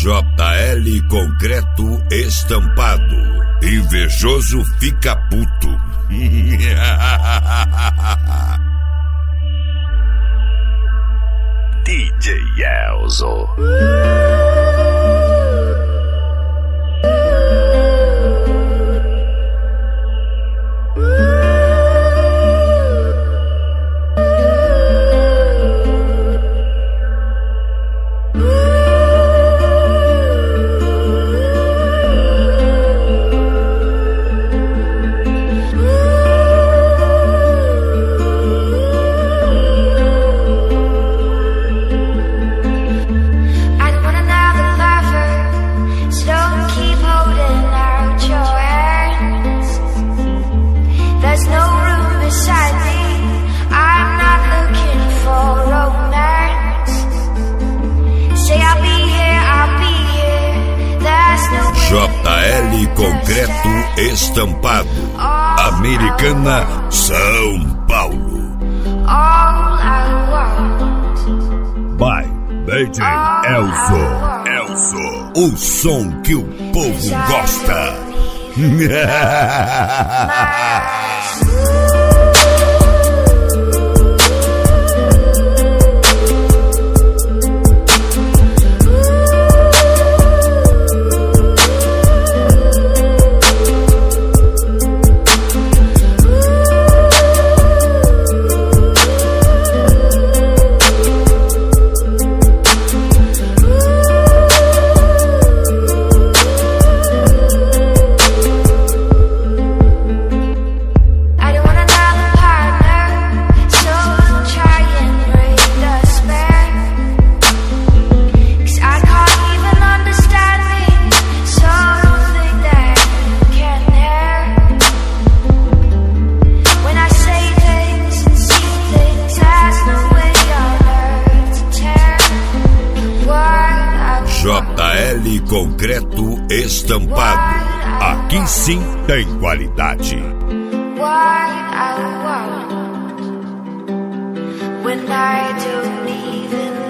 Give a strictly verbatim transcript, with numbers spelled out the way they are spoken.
J L Concreto Estampado. Invejoso fica puto. D J Elzo. J L Concreto Estampado. Americana, São Paulo. By D J Elzo. Elzo, o som que o povo gosta. J L Concreto Estampado. Aqui sim tem qualidade. What I want when I don't even